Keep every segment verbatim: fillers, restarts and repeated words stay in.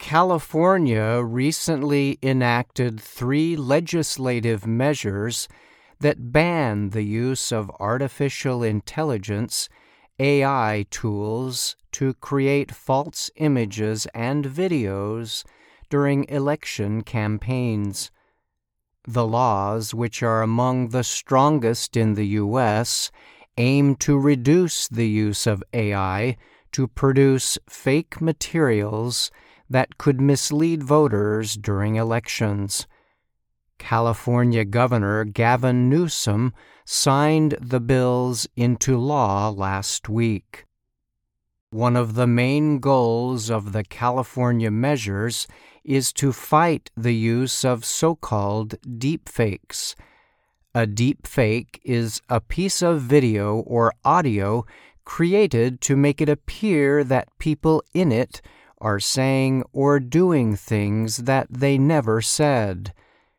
California recently enacted three legislative measures that ban the use of artificial intelligence, A I tools, to create false images and videos during election campaigns. The laws, which are among the strongest in the U S, aim to reduce the use of A I to produce fake materials that could mislead voters during elections. California Governor Gavin Newsom signed the bills into law last week. One of the main goals of the California measures is to fight the use of so-called deepfakes. A deepfake is a piece of video or audio created to make it appear that people in it are saying or doing things that they never said.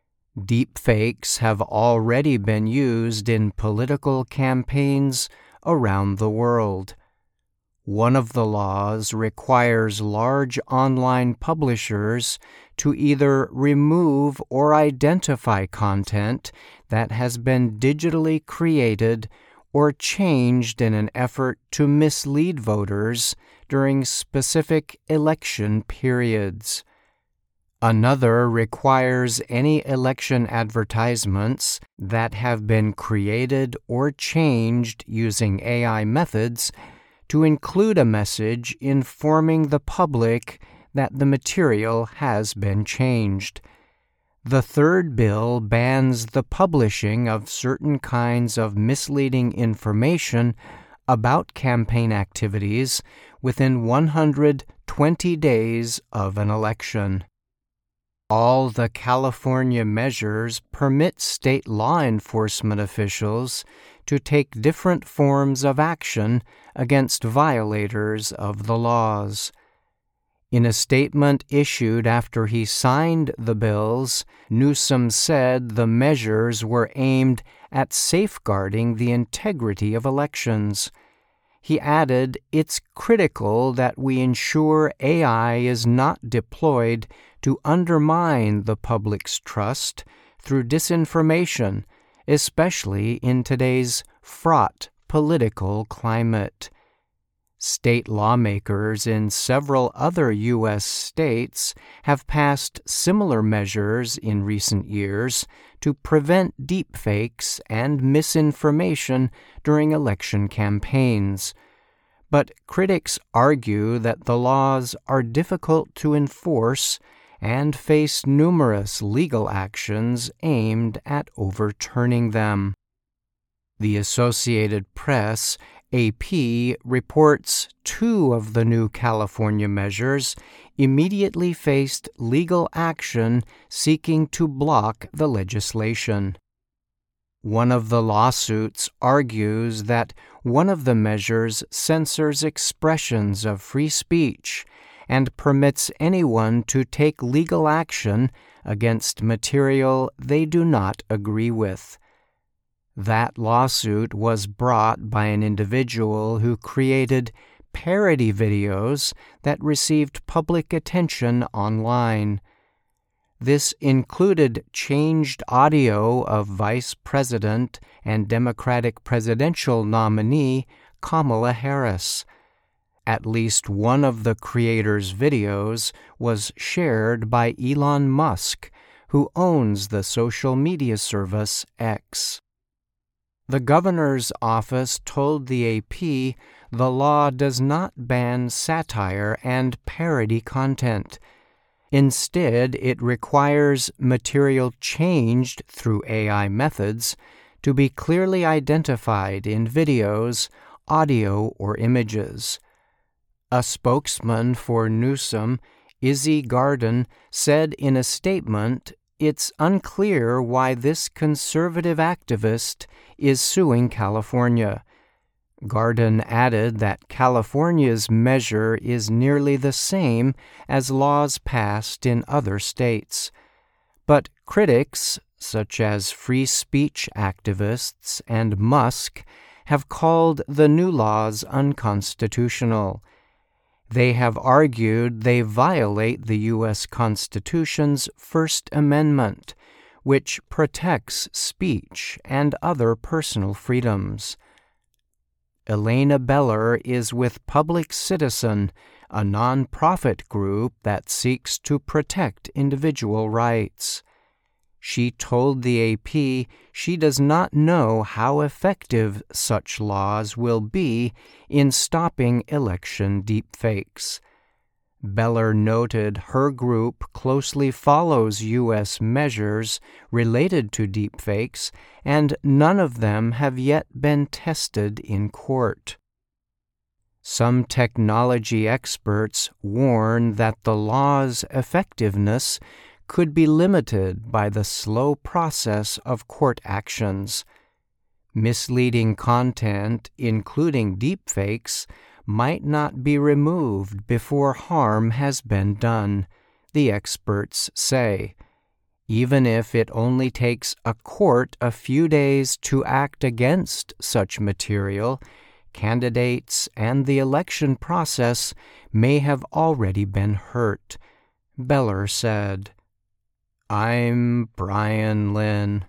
Deepfakes have already been used in political campaigns around the world. One of the laws requires large online publishers to either remove or identify content that has been digitally created or changed in an effort to mislead voters during specific election periods. Another requires any election advertisements that have been created or changed using A I methods to include a message informing the public that the material has been changed. The third bill bans the publishing of certain kinds of misleading information about campaign activities within one hundred twenty days of an election. All the California measures permit state law enforcement officials to take different forms of action against violators of the laws. In a statement issued after he signed the bills, Newsom said the measures were aimed at safeguarding the integrity of elections. He added, "It's critical that we ensure A I is not deployed to undermine the public's trust through disinformation, especially in today's fraught political climate." State lawmakers in several other U S states have passed similar measures in recent years to prevent deepfakes and misinformation during election campaigns. But critics argue that the laws are difficult to enforce and face numerous legal actions aimed at overturning them. The Associated Press, A P, reports two of the new California measures immediately faced legal action seeking to block the legislation. One of the lawsuits argues that one of the measures censors expressions of free speech and permits anyone to take legal action against material they do not agree with. That lawsuit was brought by an individual who created parody videos that received public attention online. This included changed audio of Vice President and Democratic presidential nominee Kamala Harris. At least one of the creator's videos was shared by Elon Musk, who owns the social media service X. The governor's office told the A P the law does not ban satire and parody content. Instead, it requires material changed through A I methods to be clearly identified in videos, audio, or images. A spokesman for Newsom, Izzy Garden, said in a statement, "It's unclear why this conservative activist is suing California." Garden added that California's measure is nearly the same as laws passed in other states. But critics, such as free speech activists and Musk, have called the new laws unconstitutional. They have argued they violate the U S Constitution's First Amendment, which protects speech and other personal freedoms. Elena Beller is with Public Citizen, a nonprofit group that seeks to protect individual rights. She told the A P she does not know how effective such laws will be in stopping election deepfakes. Beller noted her group closely follows U S measures related to deepfakes, and none of them have yet been tested in court. Some technology experts warn that the law's effectiveness could be limited by the slow process of court actions. Misleading content, including deepfakes, might not be removed before harm has been done, the experts say. Even if it only takes a court a few days to act against such material, candidates and the election process may have already been hurt, Beller said. I'm Brian Lynn.